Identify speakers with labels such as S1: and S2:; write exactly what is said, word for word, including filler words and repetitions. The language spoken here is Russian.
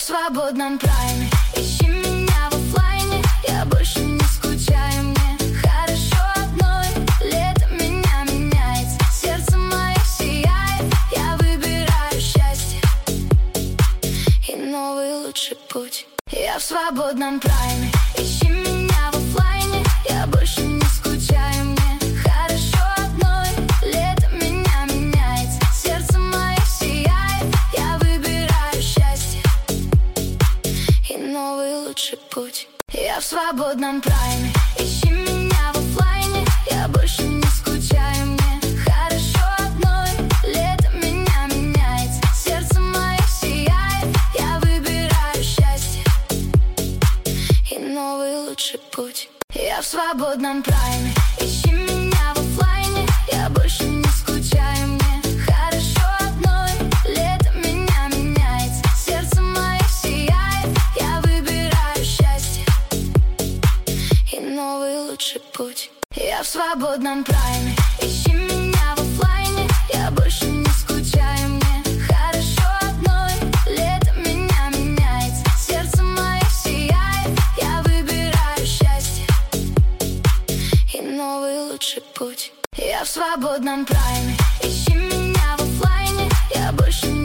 S1: в свободном прайме. Ищи меня в оффлайне, я больше не скучаю, мне хорошо одной. Лето меня меняет, сердце мое сияет, я выбираю счастье и новый лучший путь. Я в свободном прайме. Ищи меня в оффлайне, я больше не скучаю, мне хорошо одной. Лето меня меняет, сердце мое сияет, я выбираю счастье и новый лучший путь. Я в свободном прайме. Ищи меня в оффлайне, я больше не скучаю, мне хорошо одной. Лето меня меняет, сердце мое сияет, я выбираю счастье и новый лучший путь. Я в свободном прайме. Ищи меня в оффлайне, я больше не скучаю, мне хорошо одной. Лето меня меняет, сердце мое сияет, я выбираю счастье и новый лучший путь. Я в свободном прайме. Ищи меня в оффлайне, я больше не скучаю, мне хорошо одной. Лето меня меняет, сердце мое сияет, я выбираю счастье и новый лучший путь. Я в свободном прайме. Ищи меня в оффлайне, я больше не